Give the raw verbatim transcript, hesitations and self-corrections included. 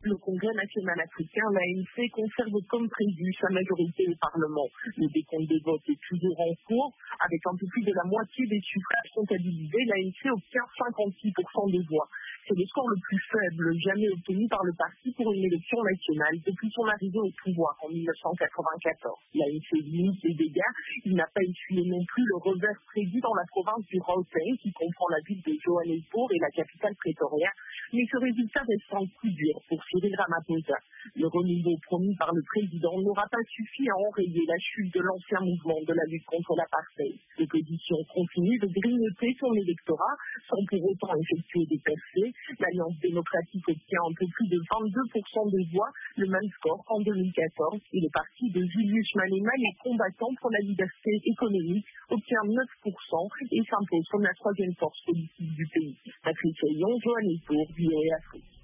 Le Congrès national africain, l'A N C, conserve comme prévu sa majorité au Parlement. Le décompte des votes est toujours en cours. Avec un peu plus de la moitié des suffrages comptabilisés, l'A N C obtient cinquante-six pour cent des voix. C'est le score le plus faible jamais obtenu par le parti pour une élection nationale depuis son arrivée au pouvoir en mille neuf cent quatre-vingt-quatorze. L'A N C limite les dégâts. Il n'a pas essuyé non plus le revers prévu dans la province du Gauteng, qui comprend la ville de Johannesburg et la capitale Pretoria. Mais ce résultat reste un coup dur pour Cyril Ramaphosa. Le renouveau promis par le président n'aura pas suffi à enrayer la chute de l'ancien mouvement de la lutte contre l'apartheid. L'opposition continue de grignoter son électorat sans pour autant effectuer des percées. L'Alliance démocratique obtient un peu plus de vingt-deux pour cent des voix, le même score qu'en deux mille quatorze. Et le parti de Julius Malema, les combattants pour la liberté économique, obtient neuf pour cent et s'impose comme la troisième force politique du pays. Patrice Ayon, Johannesburg, V O A Afrique.